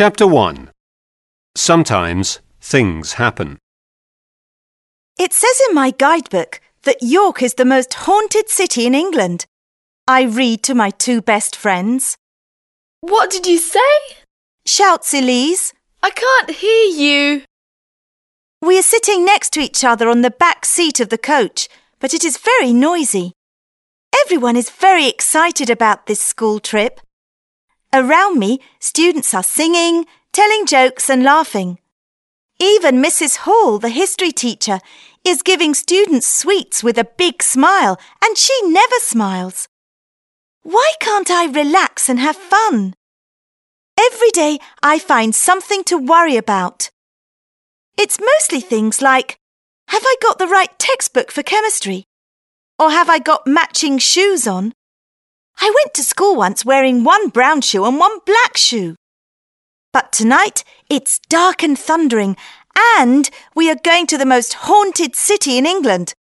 Chapter 1. Sometimes things happen. It says in my guidebook that York is the most haunted city in England. I read to my two best friends. What did you say? Shouts Elise. I can't hear you. We are sitting next to each other on the back seat of the coach, but it is very noisy. Everyone is very excited about this school trip. Around me, students are singing, telling jokes and laughing. Even Mrs. Hall, the history teacher, is giving students sweets with a big smile, and she never smiles. Why can't I relax and have fun? Every day I find something to worry about. It's mostly things like, have I got the right textbook for chemistry? Or have I got matching shoes on? I went to school once wearing one brown shoe and one black shoe. But tonight it's dark and thundering, and we are going to the most haunted city in England.